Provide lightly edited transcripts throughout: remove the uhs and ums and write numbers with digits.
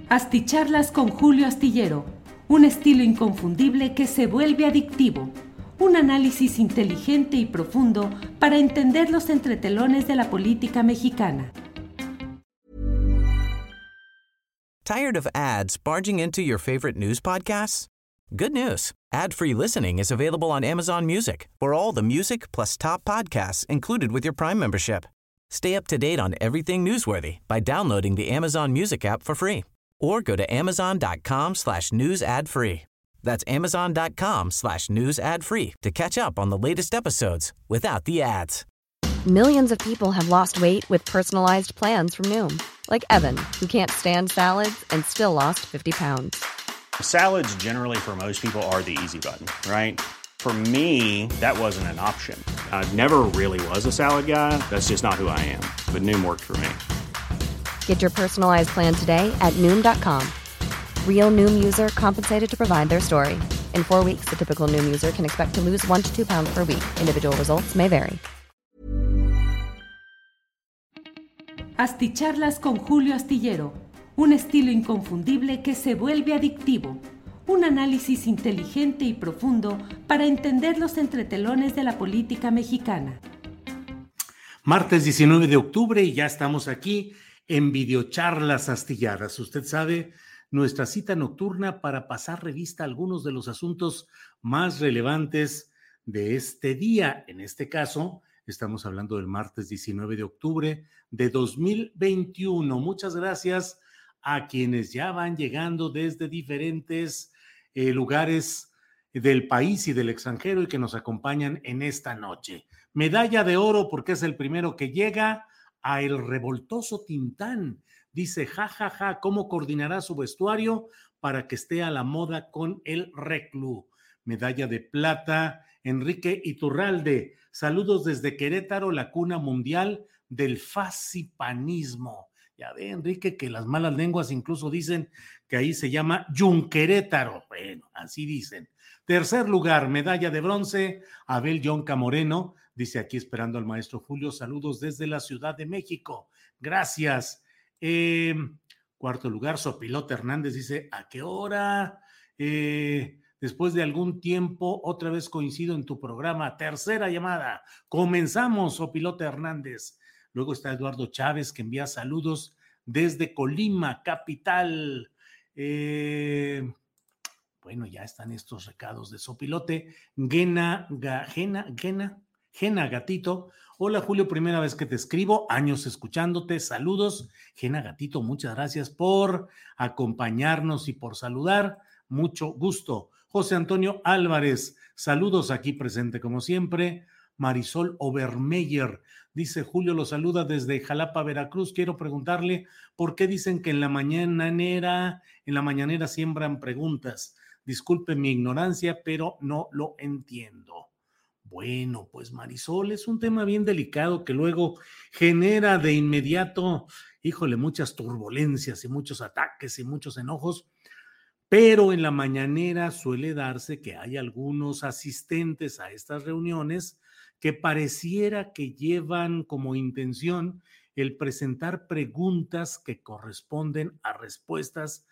Asticharlas con Julio Astillero, un estilo inconfundible que se vuelve adictivo. Un análisis inteligente y profundo para entender los entretelones de la política mexicana. Tired of ads barging into your favorite news podcasts? Good news. Ad-free listening is available on Amazon Music for all the music plus top podcasts included with your Prime membership. Stay up to date on everything newsworthy by downloading the Amazon Music app for free or go to amazon.com/news ad free. That's amazon.com/news ad free to catch up on the latest episodes without the ads. Millions of people have lost weight with personalized plans from Noom. Like Evan, who can't stand salads and still lost 50 pounds. Salads generally for most people are the easy button, right? For me, that wasn't an option. I never really was a salad guy. That's just not who I am. But Noom worked for me. Get your personalized plan today at Noom.com. Real Noom user compensated to provide their story. In 4 weeks, the typical Noom user can expect to lose 1 to 2 pounds per week. Individual results may vary. Asticharlas con Julio Astillero, un estilo inconfundible que se vuelve adictivo. Un análisis inteligente y profundo para entender los entretelones de la política mexicana. Martes 19 de octubre y ya estamos aquí en Videocharlas Astilladas. Usted sabe, nuestra cita nocturna para pasar revista a algunos de los asuntos más relevantes de este día. En este caso, estamos hablando del martes 19 de octubre de 2021. Muchas gracias a quienes ya van llegando desde diferentes lugares del país y del extranjero y que nos acompañan en esta noche. Medalla de oro porque es el primero que llega a El Revoltoso Tintán. Dice, jajaja, ¿cómo coordinará su vestuario para que esté a la moda con el reclu? Medalla de plata, Enrique Iturralde. Saludos desde Querétaro, la cuna mundial del fascipanismo. Ya ve, Enrique, que las malas lenguas incluso dicen que ahí se llama Yunquerétaro. Bueno, así dicen. Tercer lugar, medalla de bronce, Abel Yonca Moreno. Dice aquí esperando al maestro Julio. Saludos desde la Ciudad de México. Gracias. Cuarto lugar, Sopilote Hernández. Dice, ¿a qué hora? Después de algún tiempo, otra vez coincido en tu programa. Tercera llamada. Comenzamos, Sopilote Hernández. Luego está Eduardo Chávez, que envía saludos desde Colima, capital. Bueno, ya están estos recados de Sopilote. Gena Gatito. Hola, Julio, primera vez que te escribo. Años escuchándote. Saludos. Gena Gatito, muchas gracias por acompañarnos y por saludar. Mucho gusto. José Antonio Álvarez, saludos aquí presente como siempre. Marisol Obermeyer dice, Julio lo saluda desde Jalapa, Veracruz. Quiero preguntarle por qué dicen que en la mañanera siembran preguntas. Disculpe mi ignorancia, pero no lo entiendo. Bueno, pues Marisol, es un tema bien delicado que luego genera de inmediato, híjole, muchas turbulencias y muchos ataques y muchos enojos. Pero en la mañanera suele darse que hay algunos asistentes a estas reuniones que pareciera que llevan como intención el presentar preguntas que corresponden a respuestas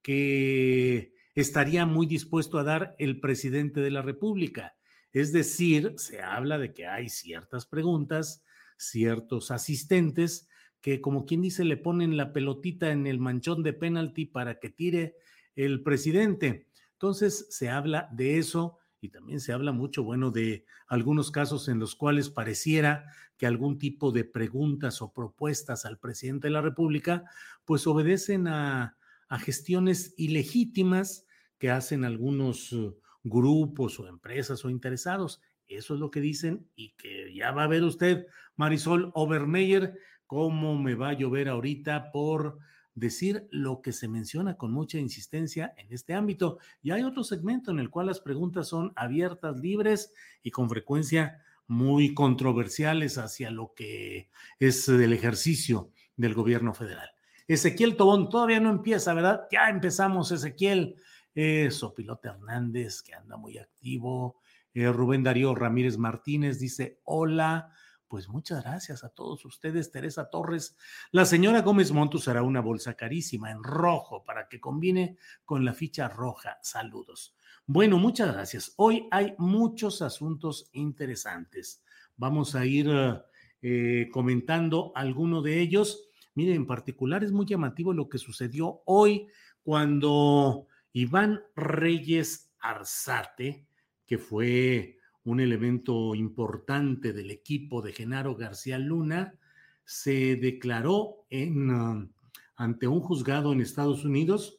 que estaría muy dispuesto a dar el presidente de la República. Es decir, se habla de que hay ciertas preguntas, ciertos asistentes que, como quien dice, le ponen la pelotita en el manchón de penalti para que tire el presidente. Entonces se habla de eso y también se habla mucho, bueno, de algunos casos en los cuales pareciera que algún tipo de preguntas o propuestas al presidente de la República pues obedecen a gestiones ilegítimas que hacen algunos grupos o empresas o interesados. Eso es lo que dicen y que ya va a ver usted, Marisol Obermeyer, cómo me va a llover ahorita por decir lo que se menciona con mucha insistencia en este ámbito. Y hay otro segmento en el cual las preguntas son abiertas, libres y con frecuencia muy controversiales hacia lo que es el ejercicio del gobierno federal. Ezequiel Tobón, todavía no empieza, ¿verdad? Ya empezamos, Ezequiel. Sopilote Hernández, que anda muy activo. Rubén Darío Ramírez Martínez dice, hola, Pues muchas gracias a todos ustedes. Teresa Torres, la señora Gómez Montt usará una bolsa carísima en rojo para que combine con la ficha roja. Saludos. Bueno, muchas gracias. Hoy hay muchos asuntos interesantes. Vamos a ir comentando alguno de ellos. Miren, en particular es muy llamativo lo que sucedió hoy cuando Iván Reyes Arzate, que fue un elemento importante del equipo de Genaro García Luna, se declaró ante un juzgado en Estados Unidos,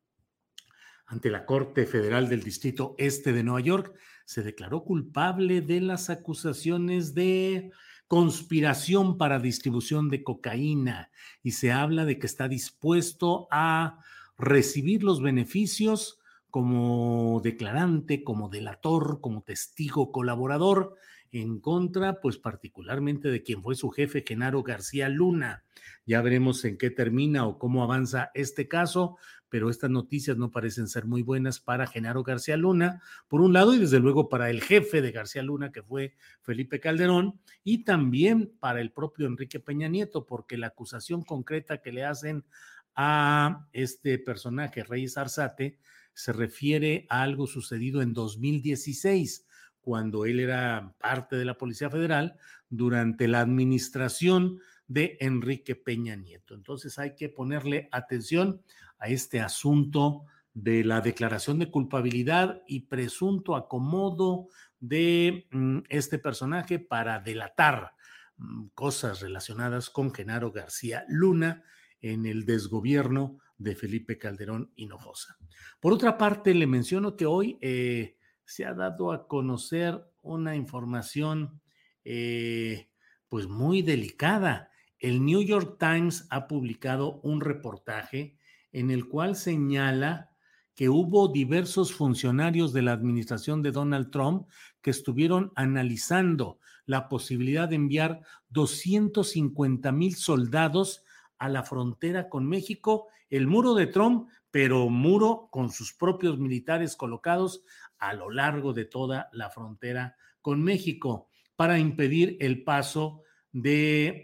ante la Corte Federal del Distrito Este de Nueva York, se declaró culpable de las acusaciones de conspiración para distribución de cocaína y se habla de que está dispuesto a recibir los beneficios como declarante, como delator, como testigo colaborador en contra, pues particularmente de quien fue su jefe, Genaro García Luna. Ya veremos en qué termina o cómo avanza este caso, pero estas noticias no parecen ser muy buenas para Genaro García Luna, por un lado, y desde luego para el jefe de García Luna, que fue Felipe Calderón, y también para el propio Enrique Peña Nieto, porque la acusación concreta que le hacen a este personaje, Reyes Arzate, se refiere a algo sucedido en 2016, cuando él era parte de la Policía Federal durante la administración de Enrique Peña Nieto. Entonces hay que ponerle atención a este asunto de la declaración de culpabilidad y presunto acomodo de este personaje para delatar cosas relacionadas con Genaro García Luna en el desgobierno de Felipe Calderón Hinojosa. Por otra parte, le menciono que hoy se ha dado a conocer una información pues muy delicada. El New York Times ha publicado un reportaje en el cual señala que hubo diversos funcionarios de la administración de Donald Trump que estuvieron analizando la posibilidad de enviar 250,000 soldados a la frontera con México, el muro de Trump, pero muro con sus propios militares colocados a lo largo de toda la frontera con México para impedir el paso de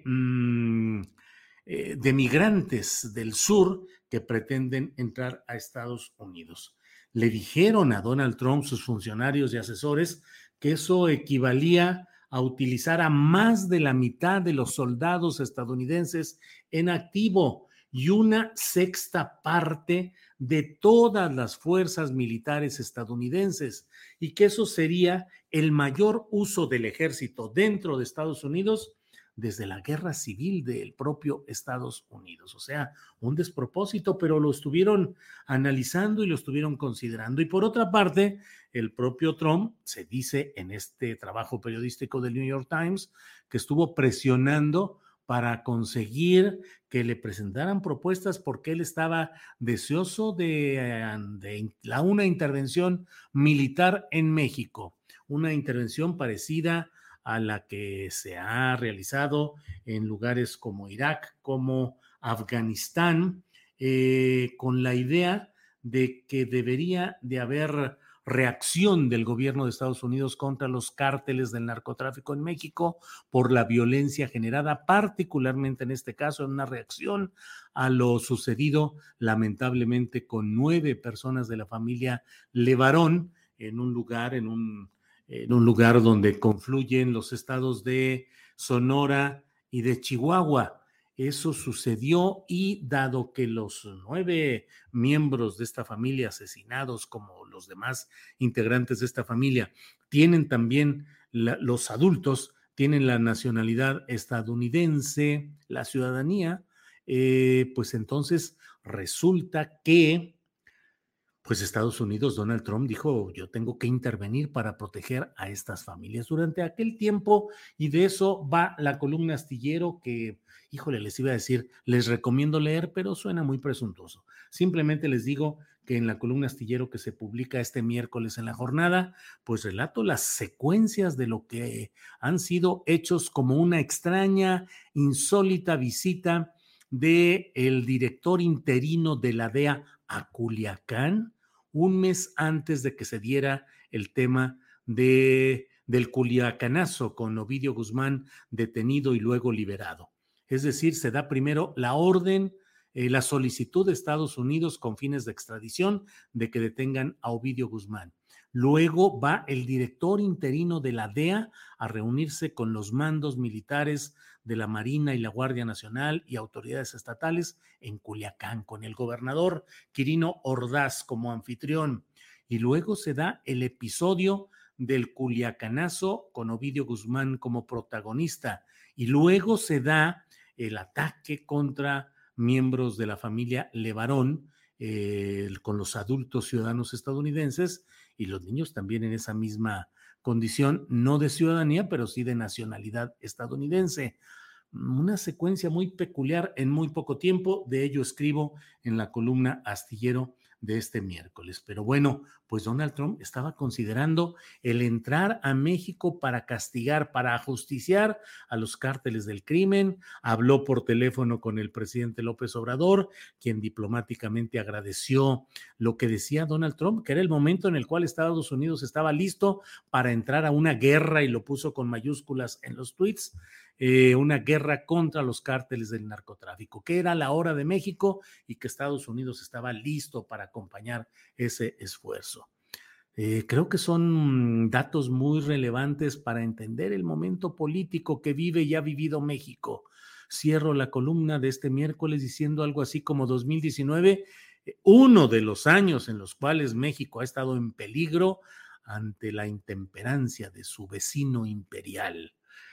migrantes del sur que pretenden entrar a Estados Unidos. Le dijeron a Donald Trump, sus funcionarios y asesores, que eso equivalía a utilizar a más de la mitad de los soldados estadounidenses en activo y una sexta parte de todas las fuerzas militares estadounidenses, y que eso sería el mayor uso del ejército dentro de Estados Unidos desde la guerra civil del propio Estados Unidos. O sea, un despropósito, pero lo estuvieron analizando y lo estuvieron considerando. Y por otra parte, el propio Trump, se dice en este trabajo periodístico del New York Times, que estuvo presionando para conseguir que le presentaran propuestas porque él estaba deseoso de una intervención militar en México, una intervención parecida a la que se ha realizado en lugares como Irak, como Afganistán, con la idea de que debería de haber reacción del gobierno de Estados Unidos contra los cárteles del narcotráfico en México por la violencia generada, particularmente en este caso, en una reacción a lo sucedido lamentablemente con 9 personas de la familia Levarón en un lugar donde confluyen los estados de Sonora y de Chihuahua. Eso sucedió y dado que los 9 miembros de esta familia asesinados, como los demás integrantes de esta familia, tienen también, los adultos tienen la nacionalidad estadounidense, la ciudadanía, pues entonces resulta que pues Estados Unidos, Donald Trump dijo, yo tengo que intervenir para proteger a estas familias durante aquel tiempo, y de eso va la columna Astillero que, híjole, les iba a decir, les recomiendo leer, pero suena muy presuntuoso. Simplemente les digo que en la columna Astillero que se publica este miércoles en La Jornada, pues relato las secuencias de lo que han sido hechos como una extraña, insólita visita del director interino de la DEA a Culiacán, un mes antes de que se diera el tema de del Culiacanazo con Ovidio Guzmán detenido y luego liberado. Es decir, se da primero la orden, la solicitud de Estados Unidos con fines de extradición de que detengan a Ovidio Guzmán. Luego va el director interino de la DEA a reunirse con los mandos militares de la Marina y la Guardia Nacional y autoridades estatales en Culiacán, con el gobernador Quirino Ordaz como anfitrión. Y luego se da el episodio del Culiacanazo con Ovidio Guzmán como protagonista. Y luego se da el ataque contra miembros de la familia Levarón, con los adultos ciudadanos estadounidenses y los niños también en esa misma condición, no de ciudadanía, pero sí de nacionalidad estadounidense. Una secuencia muy peculiar en muy poco tiempo, de ello escribo en la columna Astillero de este miércoles. Pero bueno, pues Donald Trump estaba considerando el entrar a México para castigar, para ajusticiar a los cárteles del crimen. Habló por teléfono con el presidente López Obrador, quien diplomáticamente agradeció lo que decía Donald Trump, que era el momento en el cual Estados Unidos estaba listo para entrar a una guerra, y lo puso con mayúsculas en los tweets, una guerra contra los cárteles del narcotráfico, que era la hora de México y que Estados Unidos estaba listo para acompañar ese esfuerzo. Creo que son datos muy relevantes para entender el momento político que vive y ha vivido México. Cierro la columna de este miércoles diciendo algo así como 2019, uno de los años en los cuales México ha estado en peligro ante la intemperancia de su vecino imperial.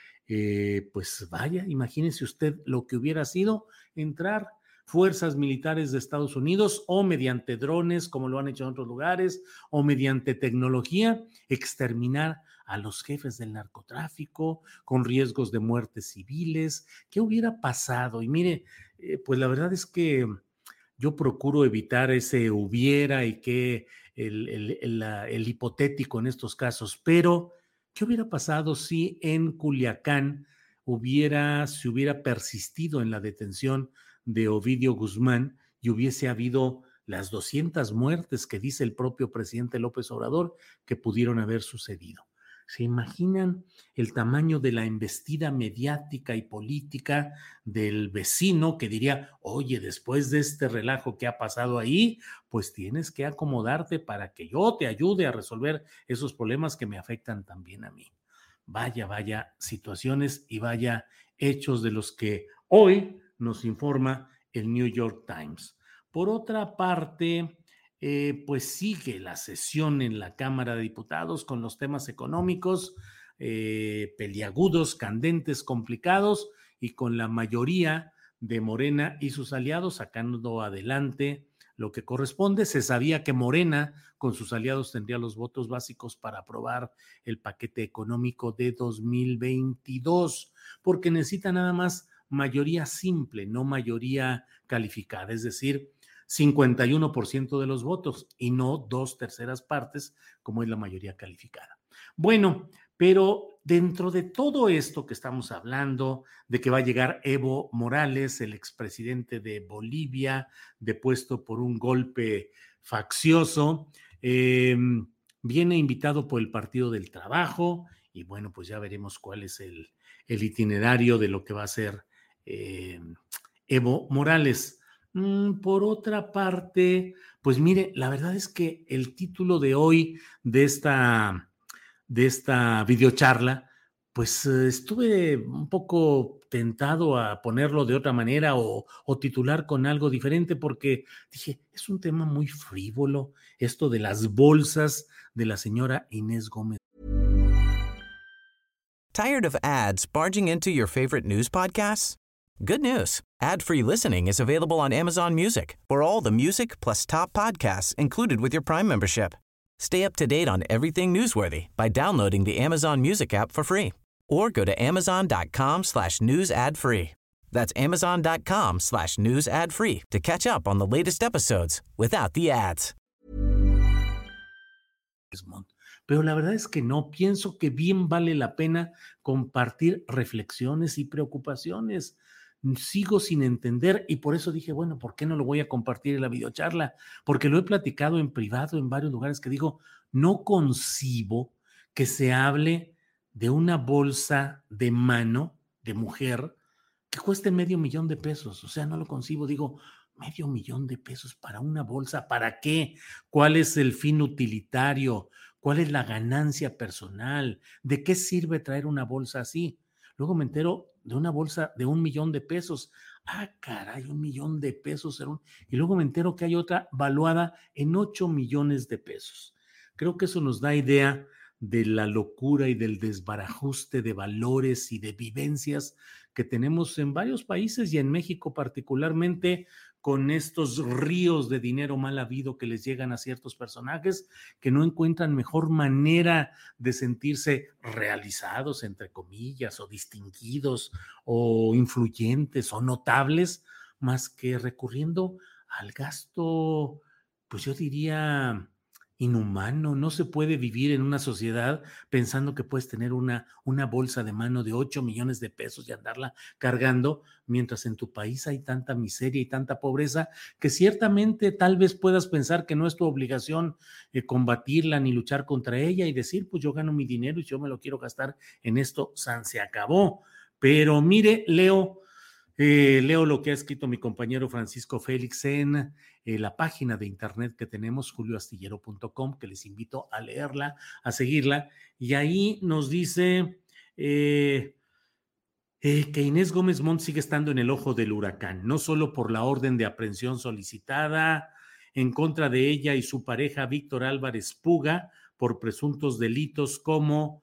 Pues vaya, imagínese usted lo que hubiera sido entrar fuerzas militares de Estados Unidos o mediante drones, como lo han hecho en otros lugares, o mediante tecnología, exterminar a los jefes del narcotráfico con riesgos de muertes civiles. ¿Qué hubiera pasado? Y mire, pues la verdad es que yo procuro evitar ese hubiera y que el hipotético en estos casos, pero ¿qué hubiera pasado si en Culiacán se hubiera persistido en la detención de Ovidio Guzmán y hubiese habido las 200 muertes que dice el propio presidente López Obrador que pudieron haber sucedido? ¿Se imaginan el tamaño de la embestida mediática y política del vecino que diría, oye, después de este relajo que ha pasado ahí, pues tienes que acomodarte para que yo te ayude a resolver esos problemas que me afectan también a mí? Vaya situaciones y vaya hechos de los que hoy nos informa el New York Times. Por otra parte, pues sigue la sesión en la Cámara de Diputados con los temas económicos peliagudos, candentes, complicados, y con la mayoría de Morena y sus aliados sacando adelante lo que corresponde. Se sabía que Morena con sus aliados tendría los votos básicos para aprobar el paquete económico de 2022, porque necesita nada más mayoría simple, no mayoría calificada, es decir, 51% de los votos y no 2/3 partes, como es la mayoría calificada. Bueno, pero dentro de todo esto que estamos hablando, de que va a llegar Evo Morales, el expresidente de Bolivia, depuesto por un golpe faccioso, viene invitado por el Partido del Trabajo, y bueno, pues ya veremos cuál es el itinerario de lo que va a ser Evo Morales. Por otra parte, pues mire, la verdad es que el título de hoy de esta videocharla, pues estuve un poco tentado a ponerlo de otra manera o titular con algo diferente, porque dije, es un tema muy frívolo, esto de las bolsas de la señora Inés Gómez. Tired of ads barging into your favorite news podcasts? Good news. Ad-free listening is available on Amazon Music for all the music plus top podcasts included with your Prime membership. Stay up to date on everything newsworthy by downloading the Amazon Music app for free or go to amazon.com/news ad free. That's amazon.com/news ad free to catch up on the latest episodes without the ads. Pero la verdad es que no, pienso que bien vale la pena compartir reflexiones y preocupaciones. Sigo sin entender, y por eso dije, bueno, ¿por qué no lo voy a compartir en la videocharla? Porque lo he platicado en privado en varios lugares, que digo, no concibo que se hable de una bolsa de mano de mujer que cueste $500,000. O sea, no lo concibo. Digo, $500,000 para una bolsa. ¿Para qué? ¿Cuál es el fin utilitario? ¿Cuál es la ganancia personal? ¿De qué sirve traer una bolsa así? Luego me entero de una bolsa de $1,000,000. Ah, caray, $1,000,000. Y luego me entero que hay otra valuada en $8,000,000. Creo que eso nos da idea de la locura y del desbarajuste de valores y de vivencias que tenemos en varios países y en México particularmente, con estos ríos de dinero mal habido que les llegan a ciertos personajes que no encuentran mejor manera de sentirse realizados, entre comillas, o distinguidos, o influyentes, o notables, más que recurriendo al gasto, pues yo diría inhumano. No se puede vivir en una sociedad pensando que puedes tener una bolsa de mano de $8,000,000 y andarla cargando, mientras en tu país hay tanta miseria y tanta pobreza que ciertamente tal vez puedas pensar que no es tu obligación combatirla ni luchar contra ella y decir, pues yo gano mi dinero y yo me lo quiero gastar en esto, san se acabó. Pero mire, leo lo que ha escrito mi compañero Francisco Félix en la página de internet que tenemos, julioastillero.com, que les invito a leerla, a seguirla, y ahí nos dice que Inés Gómez Montt sigue estando en el ojo del huracán, no solo por la orden de aprehensión solicitada en contra de ella y su pareja Víctor Álvarez Puga por presuntos delitos como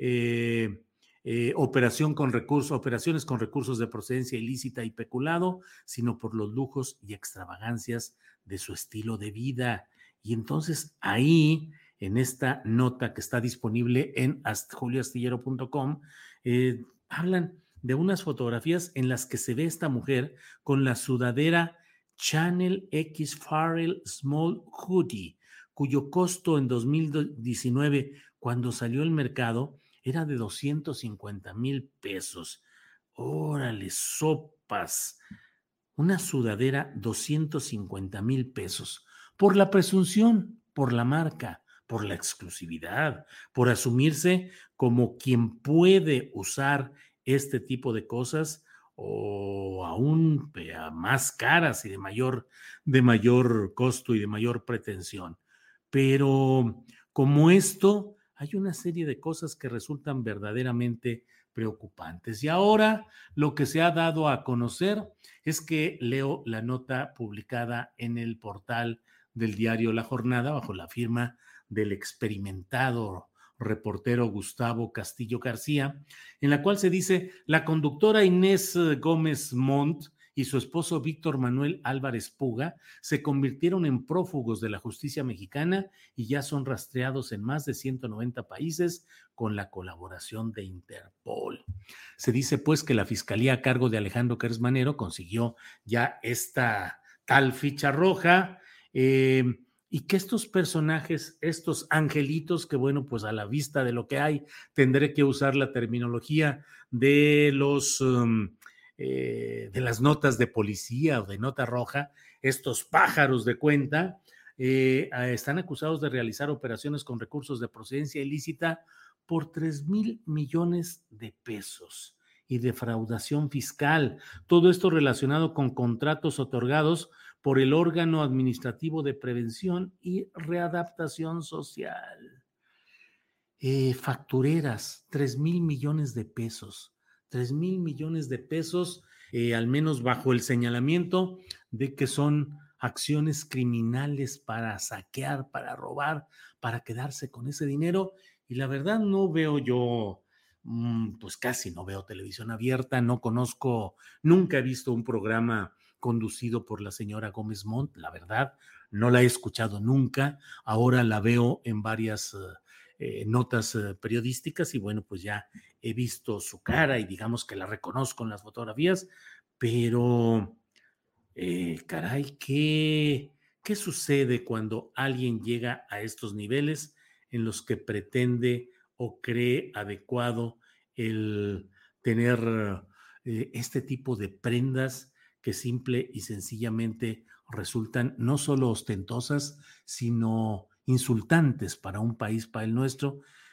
operaciones con recursos de procedencia ilícita y peculado, sino por los lujos y extravagancias de su estilo de vida. Y entonces ahí, en esta nota que está disponible en julioastillero.com, hablan de unas fotografías en las que se ve esta mujer con la sudadera Chanel X Farrell Small Hoodie, cuyo costo en 2019, cuando salió al mercado, era de $250,000. Órale, sopas. Una sudadera, $250,000. Por la presunción, por la marca, por la exclusividad, por asumirse como quien puede usar este tipo de cosas, o aún más caras y de mayor costo y de mayor pretensión. Pero como esto, hay una serie de cosas que resultan verdaderamente preocupantes. Y ahora lo que se ha dado a conocer es que leo la nota publicada en el portal del diario La Jornada bajo la firma del experimentado reportero Gustavo Castillo García, en la cual se dice: la conductora Inés Gómez Montt y su esposo Víctor Manuel Álvarez Puga se convirtieron en prófugos de la justicia mexicana y ya son rastreados en más de 190 países con la colaboración de Interpol. Se dice pues que la fiscalía a cargo de Alejandro Kertz Manero consiguió ya esta tal ficha roja, y que estos personajes, estos angelitos, que bueno, pues a la vista de lo que hay, tendré que usar la terminología de de las notas de policía o de nota roja, estos pájaros de cuenta, están acusados de realizar operaciones con recursos de procedencia ilícita por $3,000,000,000 y defraudación fiscal. Todo esto relacionado con contratos otorgados por el órgano administrativo de prevención y readaptación social. Factureras, $3,000,000,000. $3,000,000,000, al menos bajo el señalamiento de que son acciones criminales para saquear, para robar, para quedarse con ese dinero. Y la verdad no veo yo, pues casi no veo televisión abierta, no conozco, nunca he visto un programa conducido por la señora Gómez Montt, la verdad, no la he escuchado nunca, ahora la veo en varias notas periodísticas y bueno, pues ya he visto su cara y digamos que la reconozco en las fotografías, pero caray, ¿qué sucede cuando alguien llega a estos niveles en los que pretende o cree adecuado el tener este tipo de prendas que simple y sencillamente resultan no solo ostentosas, sino insultantes para un país, para el nuestro?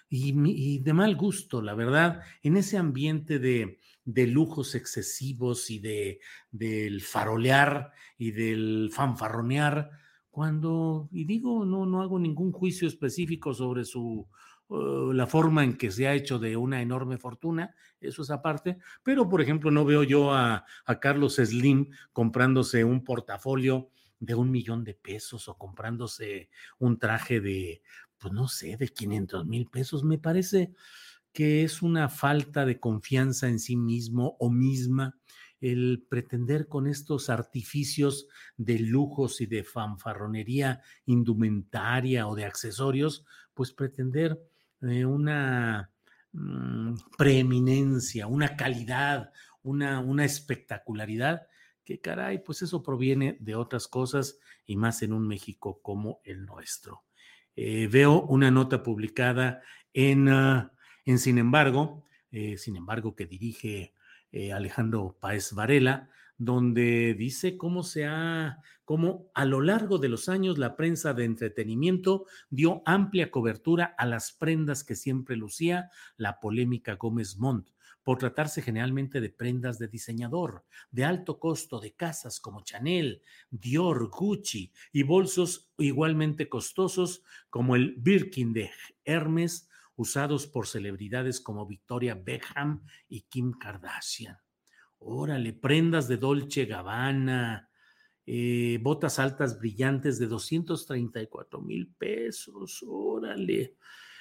y de mal gusto, la verdad, en ese ambiente de lujos excesivos y del farolear y del fanfarronear, y digo, no hago ningún juicio específico sobre la forma en que se ha hecho de una enorme fortuna, eso es aparte, pero por ejemplo no veo yo a Carlos Slim comprándose un portafolio de $1,000,000 o comprándose un traje pues no sé, de 500,000 pesos. Me parece que es una falta de confianza en sí mismo o misma el pretender con estos artificios de lujos y de fanfarronería indumentaria o de accesorios, pues pretender una preeminencia, una calidad, una espectacularidad, que caray, pues eso proviene de otras cosas y más en un México como el nuestro. Veo una nota publicada en Sin embargo, que dirige Alejandro Páez Varela, donde dice cómo a lo largo de los años la prensa de entretenimiento dio amplia cobertura a las prendas que siempre lucía la polémica Gómez Montt, por tratarse generalmente de prendas de diseñador, de alto costo, de casas como Chanel, Dior, Gucci y bolsos igualmente costosos como el Birkin de Hermes, usados por celebridades como Victoria Beckham y Kim Kardashian. Órale, prendas de Dolce Gabbana, botas altas brillantes de 234,000 pesos, órale.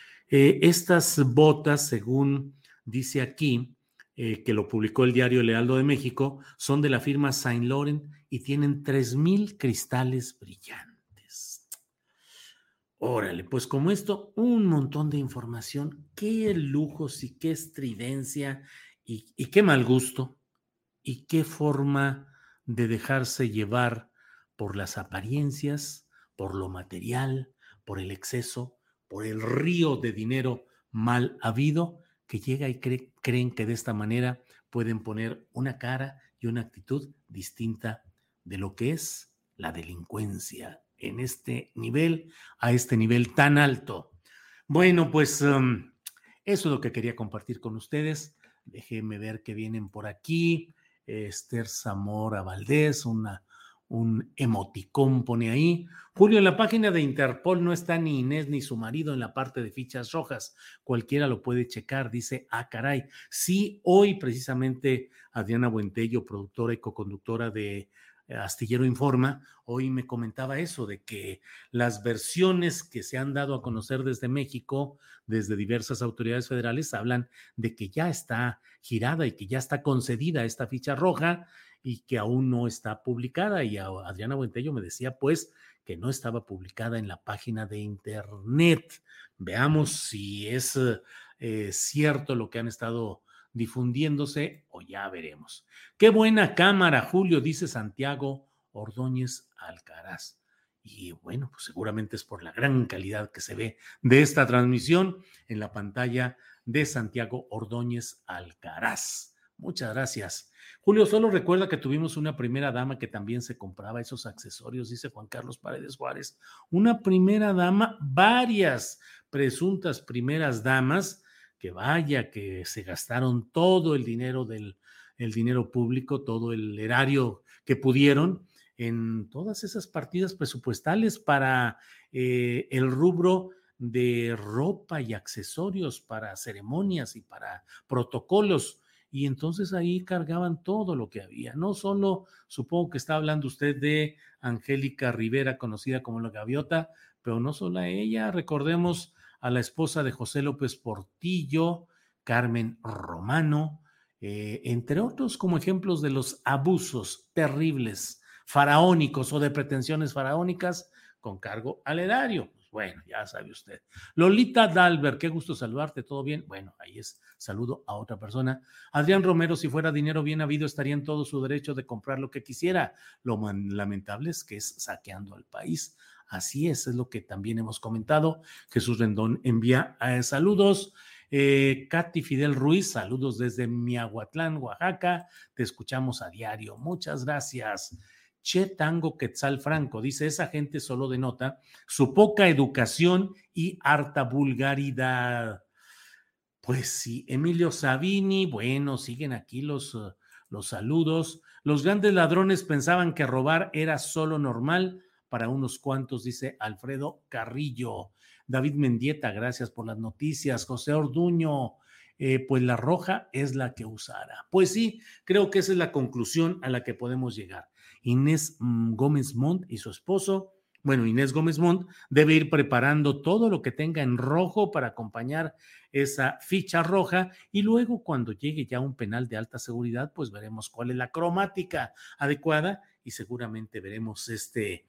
Estas botas, según dice aquí, que lo publicó el diario El Heraldo de México, son de la firma Saint Laurent y tienen 3,000 cristales brillantes. Órale, pues como esto, un montón de información, qué lujos y qué estridencia y qué mal gusto y qué forma de dejarse llevar por las apariencias, por lo material, por el exceso, por el río de dinero mal habido que llega y creen que de esta manera pueden poner una cara y una actitud distinta de lo que es la delincuencia en a este nivel tan alto. Bueno, pues eso es lo que quería compartir con ustedes. Déjenme ver qué vienen por aquí. Esther Zamora Valdés, un emoticón pone ahí. Julio, en la página de Interpol no está ni Inés ni su marido en la parte de fichas rojas. Cualquiera lo puede checar, dice, caray. Sí, hoy precisamente Adriana Buentello, productora y coconductora de Astillero Informa, hoy me comentaba eso, de que las versiones que se han dado a conocer desde México, desde diversas autoridades federales, hablan de que ya está girada y que ya está concedida esta ficha roja y que aún no está publicada. Y Adriana Buentello me decía, pues, que no estaba publicada en la página de internet. Veamos si es cierto lo que han estado difundiéndose o ya veremos. Qué buena cámara, Julio, dice Santiago Ordóñez Alcaraz. Y bueno, pues seguramente es por la gran calidad que se ve de esta transmisión en la pantalla de Santiago Ordóñez Alcaraz. Muchas gracias. Julio, solo recuerda que tuvimos una primera dama que también se compraba esos accesorios, dice Juan Carlos Paredes Juárez. Una primera dama, varias presuntas primeras damas, que vaya, que se gastaron todo el dinero el dinero público, todo el erario que pudieron en todas esas partidas presupuestales para el rubro de ropa y accesorios, para ceremonias y para protocolos. Y entonces ahí cargaban todo lo que había. No solo, supongo que está hablando usted de Angélica Rivera, conocida como la Gaviota, pero no solo a ella, recordemos a la esposa de José López Portillo, Carmen Romano, entre otros como ejemplos de los abusos terribles, faraónicos o de pretensiones faraónicas con cargo al erario. Pues bueno, ya sabe usted. Lolita Dalbert, qué gusto saludarte, ¿todo bien? Bueno, ahí es, saludo a otra persona. Adrián Romero, si fuera dinero bien habido, estaría en todo su derecho de comprar lo que quisiera. Lo lamentable es que es saqueando al país. Así es lo que también hemos comentado. Jesús Rendón envía saludos. Katy Fidel Ruiz, saludos desde Miahuatlán, Oaxaca. Te escuchamos a diario. Muchas gracias. Che Tango Quetzal Franco dice: esa gente solo denota su poca educación y harta vulgaridad. Pues sí, Emilio Sabini, bueno, siguen aquí los saludos. Los grandes ladrones pensaban que robar era solo normal para unos cuantos, dice Alfredo Carrillo. David Mendieta, gracias por las noticias. José Orduño, pues la roja es la que usara. Pues sí, creo que esa es la conclusión a la que podemos llegar. Inés Gómez Montt y su esposo, bueno, Inés Gómez Montt debe ir preparando todo lo que tenga en rojo para acompañar esa ficha roja, y luego cuando llegue ya un penal de alta seguridad, pues veremos cuál es la cromática adecuada y seguramente veremos este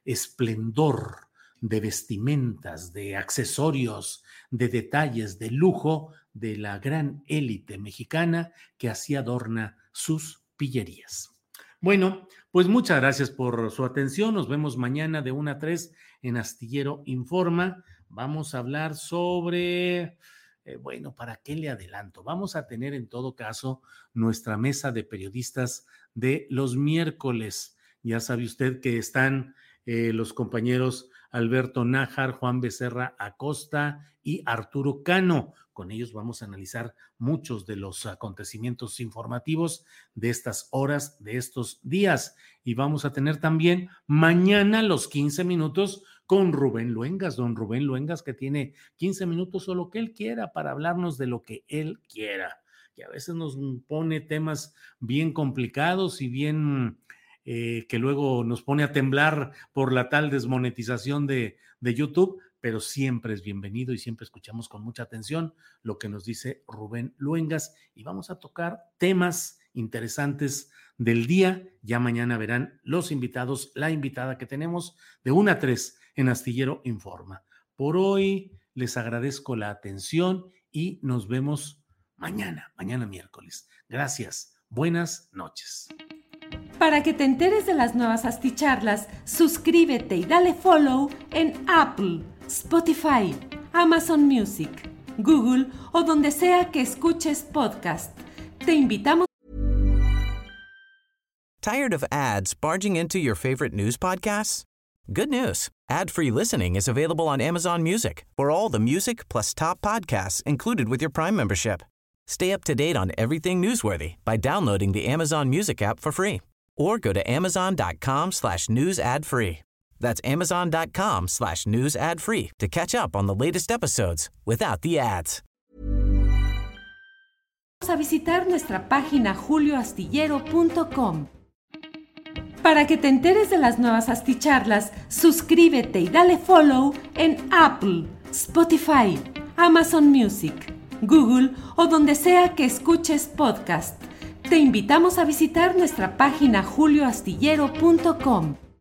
esplendor de vestimentas, de accesorios, de detalles, de lujo de la gran élite mexicana que así adorna sus pillerías. Bueno, pues muchas gracias por su atención. Nos vemos mañana de 1 a 3 en Astillero Informa. Vamos a hablar sobre, bueno, ¿para qué le adelanto? Vamos a tener en todo caso nuestra mesa de periodistas de los miércoles. Ya sabe usted que están los compañeros Alberto Nájar, Juan Becerra Acosta y Arturo Cano. Con ellos vamos a analizar muchos de los acontecimientos informativos de estas horas, de estos días. Y vamos a tener también mañana los 15 minutos con Rubén Luengas, don Rubén Luengas, que tiene 15 minutos o lo que él quiera para hablarnos de lo que él quiera. Y a veces nos pone temas bien complicados y bien que luego nos pone a temblar por la tal desmonetización de YouTube, pero siempre es bienvenido y siempre escuchamos con mucha atención lo que nos dice Rubén Luengas, y vamos a tocar temas interesantes del día. Ya mañana verán los invitados, la invitada que tenemos de 1 a 3 en Astillero Informa. Por hoy les agradezco la atención y nos vemos mañana miércoles. Gracias, buenas noches. Para que te enteres de las nuevas asticharlas, suscríbete y dale follow en Apple, Spotify, Amazon Music, Google o donde sea que escuches podcast. Te invitamos. Tired of ads barging into your favorite news podcasts? Good news. Ad-free listening is available on Amazon Music for all the music plus top podcasts included with your Prime membership. Stay up to date on everything newsworthy by downloading the Amazon Music app for free or go to amazon.com/news ad free. That's amazon.com/news ad free to catch up on the latest episodes without the ads. Vamos a visitar nuestra página julioastillero.com. Para que te enteres de las nuevas asticharlas, suscríbete y dale follow en Apple, Spotify, Amazon Music, Google o donde sea que escuches podcast. Te invitamos a visitar nuestra página julioastillero.com.